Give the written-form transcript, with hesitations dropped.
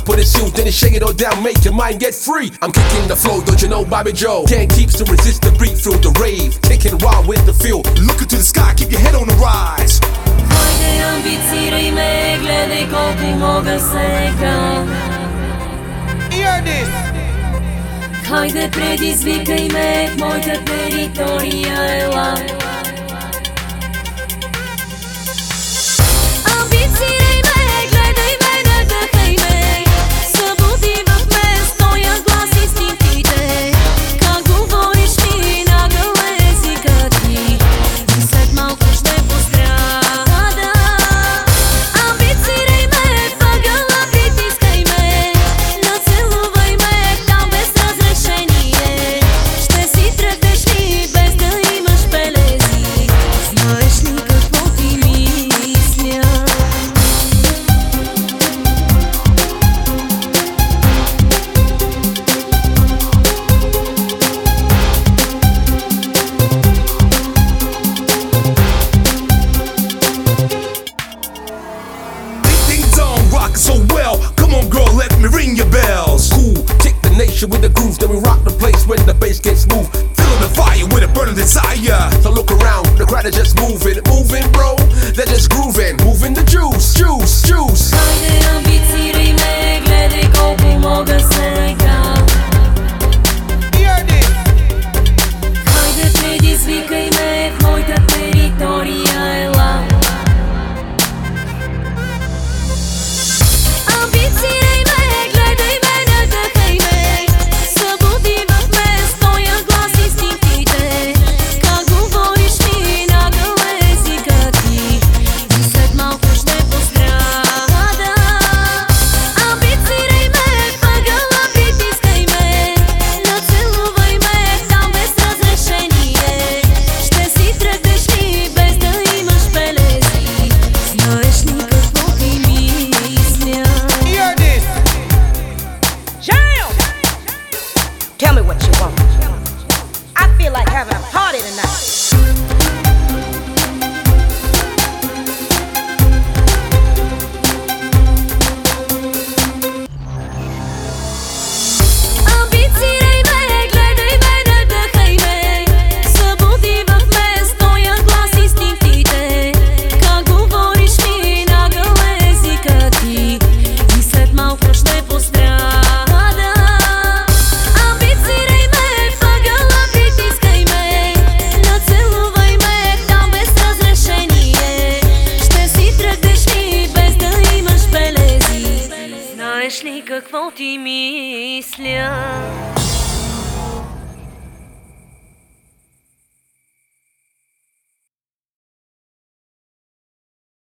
put it sealed, then you shake it all down, make your mind get free. I'm kicking the flow, don't you know Bobby Joe? Can't keep to resist the beat through the rave, kicking wild with the feel. Look into the sky, keep your head on the rise. Хайде амбицирай ме, гледай колко мога сега. Hear this. Хайде предизвикай ме, в моята територия ела. Амбицирай ме, гледай ме, надъхай ме. Събуди в мен с твоя глас инстинктите. Как говориш ми, нагъл е езикът ти. И след малко ще пострада. Амбицирай ме, в ъгъла притискай ме. Нацелувай ме там без разрешение. Ще си тръгнеш ли без да имаш белези? Знаеш ли какво ти мисля? Ding dong, rockin' so well. Come on, girl, let me ring your bells. Cool, kick the nation with the groove, then we rock the place when the bass gets smooth. Feeling the fire with a burning desire. So look around, the crowd is just moving, bro. They're just grooving, moving the juice. Хайде амбицирай ме, гледай колко мога сега. Hear this. Хайде предизвикай ме, в моята територия ела. Амбицирай ме, гледай ме, надъхай ме. Събуди в мен с твоя глас инстинктите. Как говориш ми, нагъл е езикът ти. И след малко ще пострада. Амбицирай ме, в ъгъла притискай ме. Нацелувай ме там без разрешение. Ще си тръгнеш ли без да имаш белези? Знаеш ли какво ти мисля? Hear this. Jam. Tell me what you want. I feel like having a party tonight. Амбицирай ме, гледай ме, надъхай ме. Събуди в мен с твоя глас инстинктите. Как говориш ми, нагъл е езикът ти. И след малко ще пострада. Амбицирай ме, в ъгъла притискай ме. Нацелувай ме там без разрешение. Ще си тръгнеш ли без да имаш белези? Знаеш ли какво ти мисля?